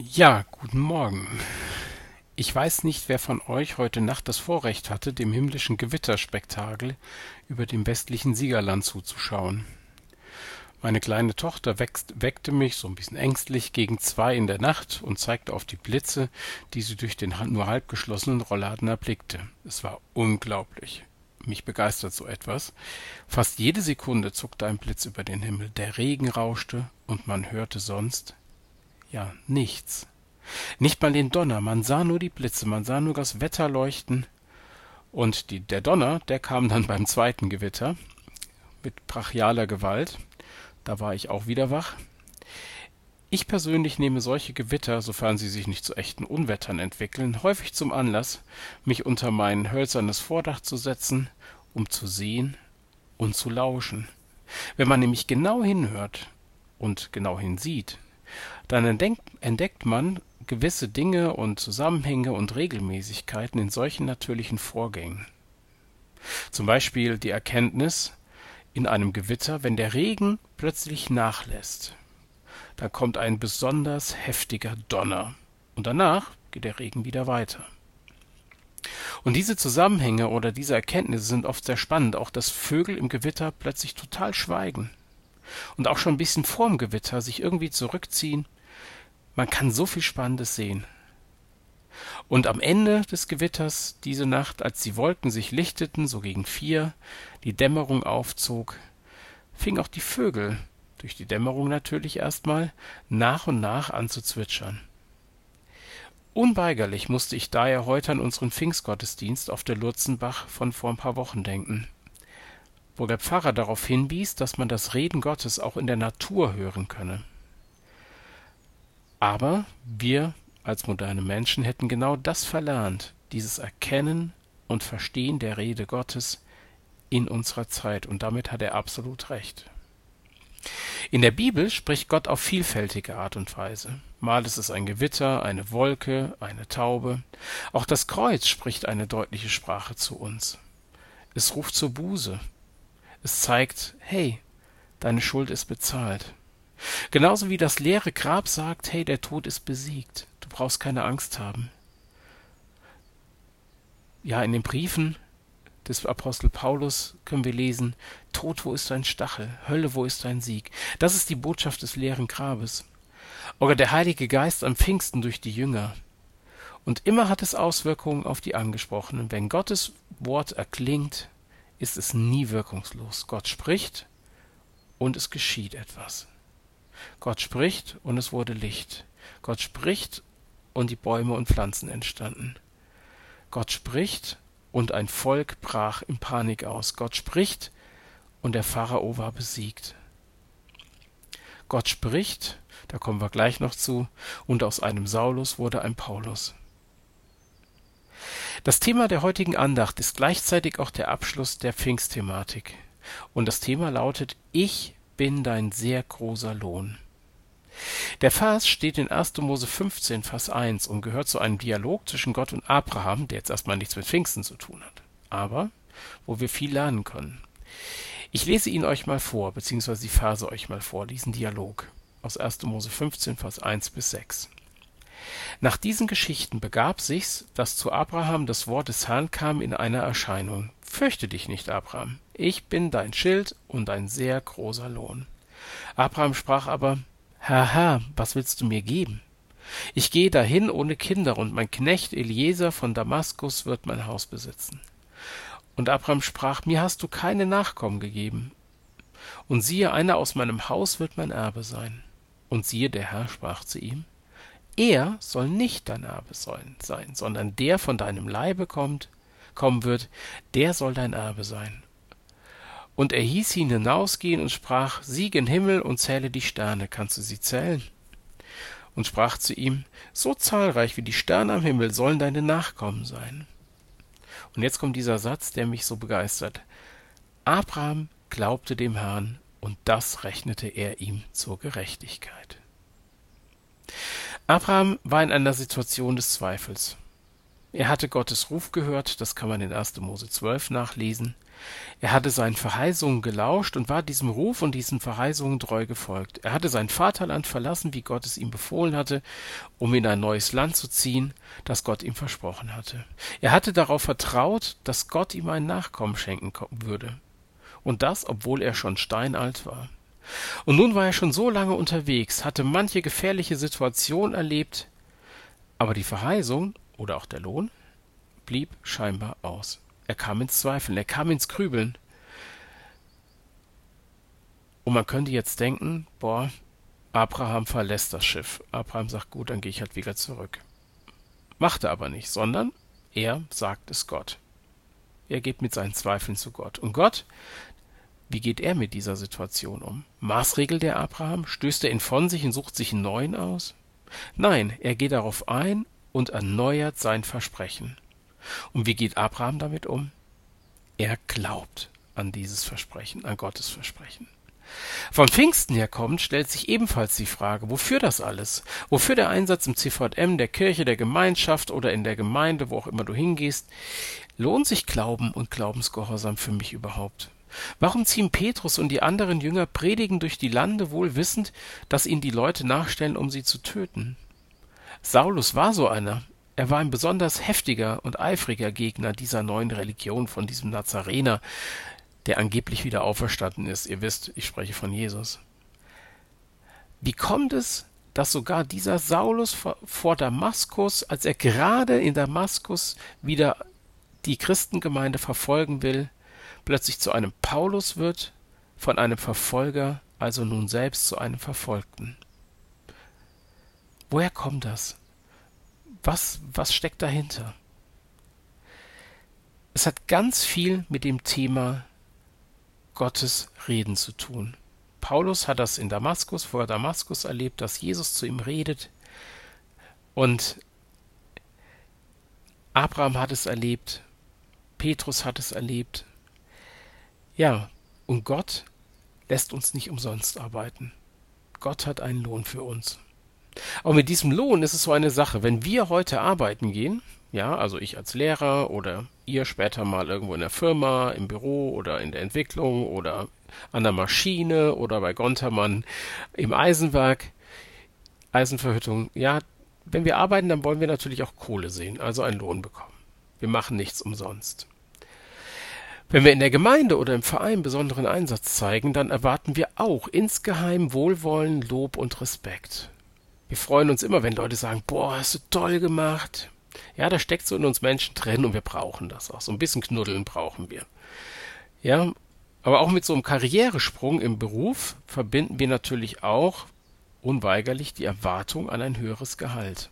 Ja, guten Morgen. Ich weiß nicht, wer von euch heute Nacht das Vorrecht hatte, dem himmlischen Gewitterspektakel über dem westlichen Siegerland zuzuschauen. Meine kleine Tochter weckte mich so ein bisschen ängstlich gegen 2 in der Nacht und zeigte auf die Blitze, die sie durch den nur halb geschlossenen Rollladen erblickte. Es war unglaublich. Mich begeistert so etwas. Fast jede Sekunde zuckte ein Blitz über den Himmel, der Regen rauschte und man hörte sonst, ja, nichts. Nicht mal den Donner, man sah nur die Blitze, man sah nur das Wetter leuchten. Und der Donner, der kam dann beim zweiten Gewitter mit brachialer Gewalt. Da war ich auch wieder wach. Ich persönlich nehme solche Gewitter, sofern sie sich nicht zu echten Unwettern entwickeln, häufig zum Anlass, mich unter mein hölzernes Vordach zu setzen, um zu sehen und zu lauschen. Wenn man nämlich genau hinhört und genau hinsieht, dann entdeckt man gewisse Dinge und Zusammenhänge und Regelmäßigkeiten in solchen natürlichen Vorgängen. Zum Beispiel die Erkenntnis in einem Gewitter, wenn der Regen plötzlich nachlässt, dann kommt ein besonders heftiger Donner und danach geht der Regen wieder weiter. Und diese Zusammenhänge oder diese Erkenntnisse sind oft sehr spannend, auch dass Vögel im Gewitter plötzlich total schweigen und auch schon ein bisschen vorm Gewitter sich irgendwie zurückziehen. Man kann so viel Spannendes sehen. Und am Ende des Gewitters diese Nacht, als die Wolken sich lichteten, so gegen 4, die Dämmerung aufzog, fingen auch die Vögel, durch die Dämmerung natürlich erstmal, nach und nach an zu zwitschern. Unweigerlich musste ich daher heute an unseren Pfingstgottesdienst auf der Lurzenbach von vor ein paar Wochen denken, wo der Pfarrer darauf hinwies, dass man das Reden Gottes auch in der Natur hören könne. Aber wir als moderne Menschen hätten genau das verlernt, dieses Erkennen und Verstehen der Rede Gottes in unserer Zeit. Und damit hat er absolut recht. In der Bibel spricht Gott auf vielfältige Art und Weise. Mal ist es ein Gewitter, eine Wolke, eine Taube. Auch das Kreuz spricht eine deutliche Sprache zu uns. Es ruft zur Buße. Es zeigt, hey, deine Schuld ist bezahlt. Genauso wie das leere Grab sagt, hey, der Tod ist besiegt, du brauchst keine Angst haben. Ja, in den Briefen des Apostel Paulus können wir lesen, Tod, wo ist dein Stachel? Hölle, wo ist dein Sieg? Das ist die Botschaft des leeren Grabes. Oder der Heilige Geist am Pfingsten durch die Jünger. Und immer hat es Auswirkungen auf die Angesprochenen. Wenn Gottes Wort erklingt, ist es nie wirkungslos. Gott spricht und es geschieht etwas. Gott spricht und es wurde Licht. Gott spricht und die Bäume und Pflanzen entstanden. Gott spricht und ein Volk brach in Panik aus. Gott spricht und der Pharao war besiegt. Gott spricht, da kommen wir gleich noch zu, und aus einem Saulus wurde ein Paulus. Das Thema der heutigen Andacht ist gleichzeitig auch der Abschluss der Pfingstthematik. Und das Thema lautet, ich bin dein sehr großer Lohn. Der Vers steht in 1. Mose 15, Vers 1 und gehört zu einem Dialog zwischen Gott und Abraham, der jetzt erstmal nichts mit Pfingsten zu tun hat, aber wo wir viel lernen können. Ich lese ihn euch mal vor, beziehungsweise die Verse euch mal vor, diesen Dialog aus 1. Mose 15, Vers 1 bis 6. Nach diesen Geschichten begab sich's, dass zu Abraham das Wort des Herrn kam in einer Erscheinung. Fürchte dich nicht, Abraham, ich bin dein Schild und ein sehr großer Lohn. Abraham sprach aber, Herr, was willst du mir geben? Ich gehe dahin ohne Kinder, und mein Knecht Eliezer von Damaskus wird mein Haus besitzen. Und Abraham sprach, mir hast du keine Nachkommen gegeben. Und siehe, einer aus meinem Haus wird mein Erbe sein. Und siehe, der Herr sprach zu ihm, er soll nicht dein Erbe sein, sondern der von deinem Leibe kommen wird, der soll dein Erbe sein. Und er hieß ihn hinausgehen und sprach, sieh gen Himmel und zähle die Sterne, kannst du sie zählen? Und sprach zu ihm, so zahlreich wie die Sterne am Himmel sollen deine Nachkommen sein. Und jetzt kommt dieser Satz, der mich so begeistert. Abraham glaubte dem Herrn, und das rechnete er ihm zur Gerechtigkeit. Abraham war in einer Situation des Zweifels. Er hatte Gottes Ruf gehört, das kann man in 1. Mose 12 nachlesen. Er hatte seinen Verheißungen gelauscht und war diesem Ruf und diesen Verheißungen treu gefolgt. Er hatte sein Vaterland verlassen, wie Gott es ihm befohlen hatte, um in ein neues Land zu ziehen, das Gott ihm versprochen hatte. Er hatte darauf vertraut, dass Gott ihm einen Nachkommen schenken würde. Und das, obwohl er schon steinalt war. Und nun war er schon so lange unterwegs, hatte manche gefährliche Situation erlebt, aber die Verheißung oder auch der Lohn blieb scheinbar aus. Er kam ins Zweifeln, er kam ins Grübeln. Und man könnte jetzt denken, Abraham verlässt das Schiff. Abraham sagt, gut, dann gehe ich halt wieder zurück. Macht er aber nicht, sondern er sagt es Gott. Er geht mit seinen Zweifeln zu Gott. Und Gott, wie geht er mit dieser Situation um? Maßregelt er Abraham? Stößt er ihn von sich und sucht sich einen neuen aus? Nein, er geht darauf ein und erneuert sein Versprechen. Und wie geht Abraham damit um? Er glaubt an dieses Versprechen, an Gottes Versprechen. Von Pfingsten her kommt, stellt sich ebenfalls die Frage, wofür das alles? Wofür der Einsatz im CVM, der Kirche, der Gemeinschaft oder in der Gemeinde, wo auch immer du hingehst? Lohnt sich Glauben und Glaubensgehorsam für mich überhaupt? Warum ziehen Petrus und die anderen Jünger predigen durch die Lande, wohl wissend, dass ihnen die Leute nachstellen, um sie zu töten? Saulus war so einer. Er war ein besonders heftiger und eifriger Gegner dieser neuen Religion von diesem Nazarener, der angeblich wieder auferstanden ist. Ihr wisst, ich spreche von Jesus. Wie kommt es, dass sogar dieser Saulus vor Damaskus, als er gerade in Damaskus wieder die Christengemeinde verfolgen will, plötzlich zu einem Paulus wird, von einem Verfolger, also nun selbst zu einem Verfolgten? Woher kommt das? Was steckt dahinter? Es hat ganz viel mit dem Thema Gottes Reden zu tun. Paulus hat das in Damaskus, vor Damaskus erlebt, dass Jesus zu ihm redet. Und Abraham hat es erlebt, Petrus hat es erlebt. Ja, und Gott lässt uns nicht umsonst arbeiten. Gott hat einen Lohn für uns. Aber mit diesem Lohn ist es so eine Sache, wenn wir heute arbeiten gehen, ja, also ich als Lehrer oder ihr später mal irgendwo in der Firma, im Büro oder in der Entwicklung oder an der Maschine oder bei Gontermann im Eisenwerk, Eisenverhüttung, ja, wenn wir arbeiten, dann wollen wir natürlich auch Kohle sehen, also einen Lohn bekommen. Wir machen nichts umsonst. Wenn wir in der Gemeinde oder im Verein besonderen Einsatz zeigen, dann erwarten wir auch insgeheim Wohlwollen, Lob und Respekt. Wir freuen uns immer, wenn Leute sagen, hast du toll gemacht. Ja, da steckt so in uns Menschen drin und wir brauchen das auch. So ein bisschen Knuddeln brauchen wir. Ja, aber auch mit so einem Karrieresprung im Beruf verbinden wir natürlich auch unweigerlich die Erwartung an ein höheres Gehalt.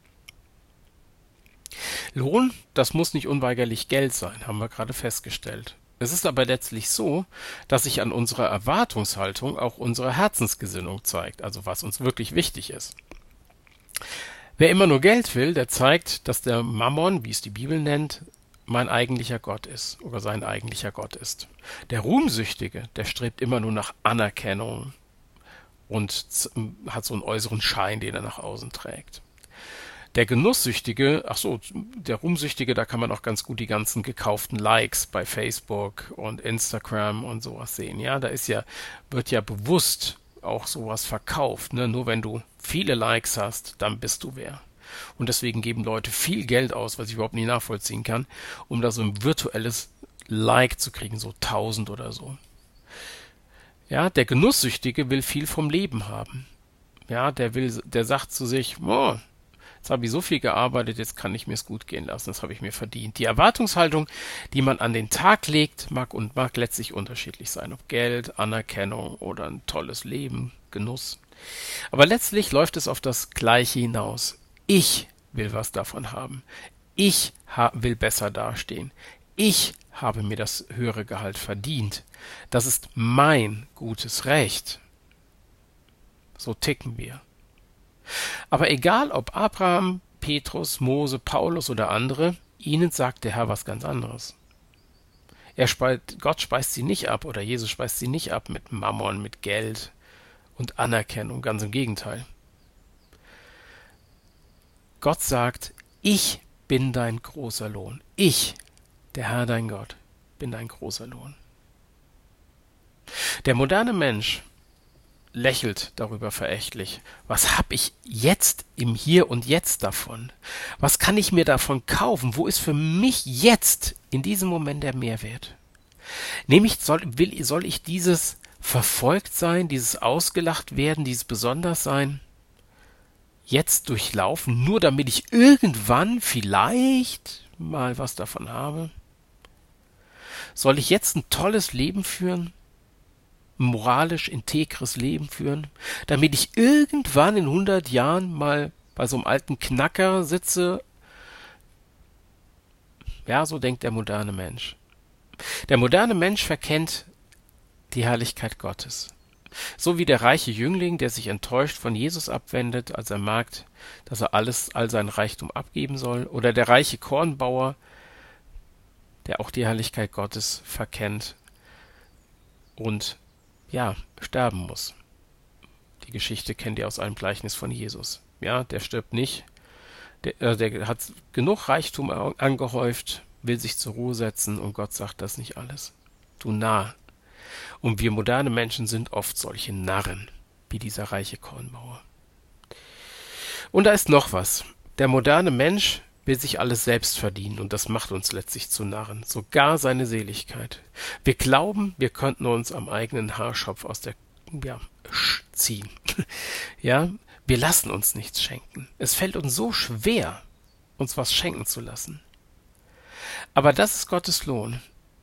Lohn, das muss nicht unweigerlich Geld sein, haben wir gerade festgestellt. Es ist aber letztlich so, dass sich an unserer Erwartungshaltung auch unsere Herzensgesinnung zeigt, also was uns wirklich wichtig ist. Wer immer nur Geld will, der zeigt, dass der Mammon, wie es die Bibel nennt, mein eigentlicher Gott ist oder sein eigentlicher Gott ist. Der Ruhmsüchtige, der strebt immer nur nach Anerkennung und hat so einen äußeren Schein, den er nach außen trägt. Der Genusssüchtige, der Ruhmsüchtige, da kann man auch ganz gut die ganzen gekauften Likes bei Facebook und Instagram und sowas sehen. Ja, wird ja bewusst auch sowas verkauft. Ne? Nur wenn du viele Likes hast, dann bist du wer. Und deswegen geben Leute viel Geld aus, was ich überhaupt nicht nachvollziehen kann, um da so ein virtuelles Like zu kriegen, so 1000 oder so. Ja, der Genusssüchtige will viel vom Leben haben. Ja, der sagt zu sich, jetzt habe ich so viel gearbeitet, jetzt kann ich mir es gut gehen lassen, das habe ich mir verdient. Die Erwartungshaltung, die man an den Tag legt, mag letztlich unterschiedlich sein, ob Geld, Anerkennung oder ein tolles Leben, Genuss. Aber letztlich läuft es auf das Gleiche hinaus. Ich will was davon haben. Ich will besser dastehen. Ich habe mir das höhere Gehalt verdient. Das ist mein gutes Recht. So ticken wir. Aber egal ob Abraham, Petrus, Mose, Paulus oder andere, ihnen sagt der Herr was ganz anderes. Gott speist sie nicht ab oder Jesus speist sie nicht ab mit Mammon, mit Geld und Anerkennung, ganz im Gegenteil. Gott sagt, ich bin dein großer Lohn. Ich, der Herr dein Gott, bin dein großer Lohn. Der moderne Mensch lächelt darüber verächtlich. Was habe ich jetzt im Hier und Jetzt davon? Was kann ich mir davon kaufen? Wo ist für mich jetzt in diesem Moment der Mehrwert? Soll ich dieses verfolgt sein, dieses ausgelacht werden, dieses besonders sein, jetzt durchlaufen, nur damit ich irgendwann vielleicht mal was davon habe? Soll ich jetzt ein tolles Leben führen? Moralisch integres Leben führen, damit ich irgendwann in 100 Jahren mal bei so einem alten Knacker sitze? Ja, so denkt der moderne Mensch. Der moderne Mensch verkennt die Herrlichkeit Gottes. So wie der reiche Jüngling, der sich enttäuscht von Jesus abwendet, als er merkt, dass er all sein Reichtum abgeben soll, oder der reiche Kornbauer, der auch die Herrlichkeit Gottes verkennt und sterben muss. Die Geschichte kennt ihr aus einem Gleichnis von Jesus. Ja, der stirbt nicht. Der hat genug Reichtum angehäuft, will sich zur Ruhe setzen und Gott sagt das nicht alles. Du Narr. Und wir moderne Menschen sind oft solche Narren, wie dieser reiche Kornbauer. Und da ist noch was. Der moderne Mensch will sich alles selbst verdienen und das macht uns letztlich zu Narren, sogar seine Seligkeit. Wir glauben, wir könnten uns am eigenen Haarschopf aus der ziehen. Ja, wir lassen uns nichts schenken. Es fällt uns so schwer, uns was schenken zu lassen. Aber das ist Gottes Lohn.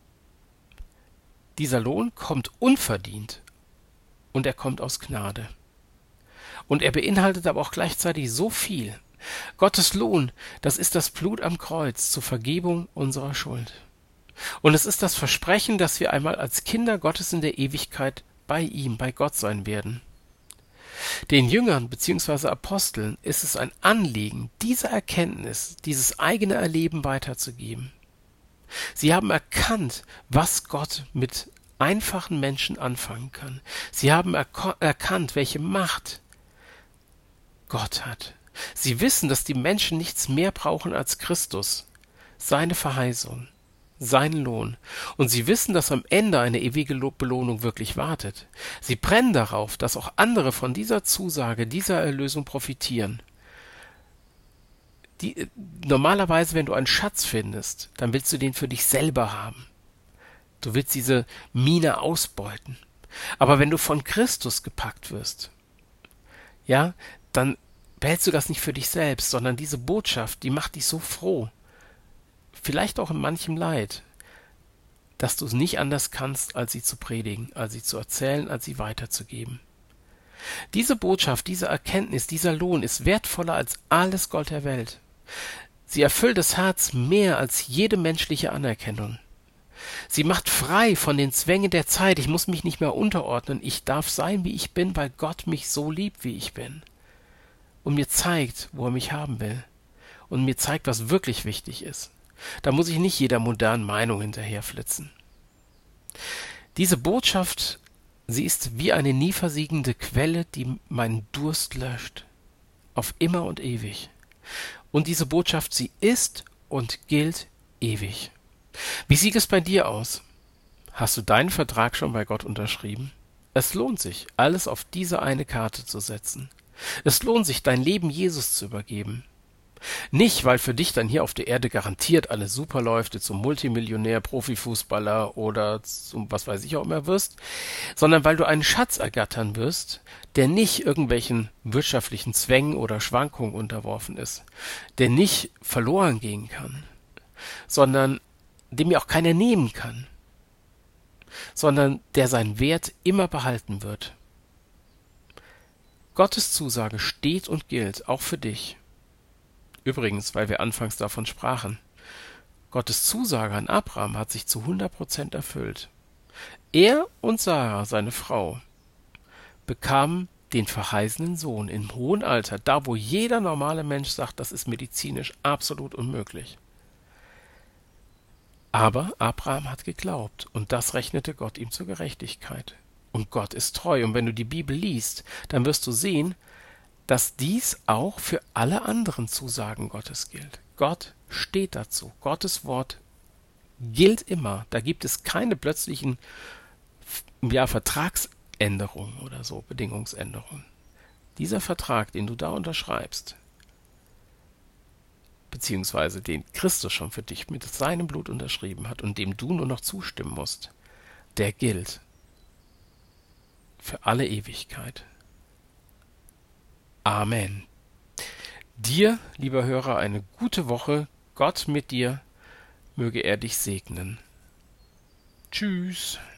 Dieser Lohn kommt unverdient und er kommt aus Gnade. Und er beinhaltet aber auch gleichzeitig so viel. Gottes Lohn, das ist das Blut am Kreuz zur Vergebung unserer Schuld. Und es ist das Versprechen, dass wir einmal als Kinder Gottes in der Ewigkeit bei ihm, bei Gott sein werden. Den Jüngern bzw. Aposteln ist es ein Anliegen, diese Erkenntnis, dieses eigene Erleben weiterzugeben. Sie haben erkannt, was Gott mit einfachen Menschen anfangen kann. Sie haben erkannt, welche Macht Gott hat. Sie wissen, dass die Menschen nichts mehr brauchen als Christus, seine Verheißung, seinen Lohn. Und sie wissen, dass am Ende eine ewige Belohnung wirklich wartet. Sie brennen darauf, dass auch andere von dieser Zusage, dieser Erlösung profitieren. Normalerweise, wenn du einen Schatz findest, dann willst du den für dich selber haben. Du willst diese Mine ausbeuten. Aber wenn du von Christus gepackt wirst, dann behältst du das nicht für dich selbst, sondern diese Botschaft, die macht dich so froh, vielleicht auch in manchem Leid, dass du es nicht anders kannst, als sie zu predigen, als sie zu erzählen, als sie weiterzugeben. Diese Botschaft, diese Erkenntnis, dieser Lohn ist wertvoller als alles Gold der Welt. Sie erfüllt das Herz mehr als jede menschliche Anerkennung. Sie macht frei von den Zwängen der Zeit. Ich muss mich nicht mehr unterordnen. Ich darf sein, wie ich bin, weil Gott mich so liebt, wie ich bin. Und mir zeigt, wo er mich haben will. Und mir zeigt, was wirklich wichtig ist. Da muss ich nicht jeder modernen Meinung hinterherflitzen. Diese Botschaft, sie ist wie eine nie versiegende Quelle, die meinen Durst löscht. Auf immer und ewig. Und diese Botschaft, sie ist und gilt ewig. Wie sieht es bei dir aus? Hast du deinen Vertrag schon bei Gott unterschrieben? Es lohnt sich, alles auf diese eine Karte zu setzen. Es lohnt sich, dein Leben Jesus zu übergeben. Nicht, weil für dich dann hier auf der Erde garantiert alles super läuft, du zum Multimillionär, Profifußballer oder zum was weiß ich auch immer wirst, sondern weil du einen Schatz ergattern wirst, der nicht irgendwelchen wirtschaftlichen Zwängen oder Schwankungen unterworfen ist, der nicht verloren gehen kann, sondern dem mir auch keiner nehmen kann, sondern der seinen Wert immer behalten wird. Gottes Zusage steht und gilt, auch für dich. Übrigens, weil wir anfangs davon sprachen, Gottes Zusage an Abraham hat sich zu 100% erfüllt. Er und Sarah, seine Frau, bekamen den verheißenen Sohn im hohen Alter, da wo jeder normale Mensch sagt, das ist medizinisch absolut unmöglich. Aber Abraham hat geglaubt und das rechnete Gott ihm zur Gerechtigkeit. Und Gott ist treu. Und wenn du die Bibel liest, dann wirst du sehen, dass dies auch für alle anderen Zusagen Gottes gilt. Gott steht dazu. Gottes Wort gilt immer. Da gibt es keine plötzlichen Vertragsänderungen oder so, Bedingungsänderungen. Dieser Vertrag, den du da unterschreibst, beziehungsweise den Christus schon für dich mit seinem Blut unterschrieben hat und dem du nur noch zustimmen musst, der gilt für alle Ewigkeit. Amen. Dir, lieber Hörer, eine gute Woche. Gott mit dir, möge er dich segnen. Tschüss.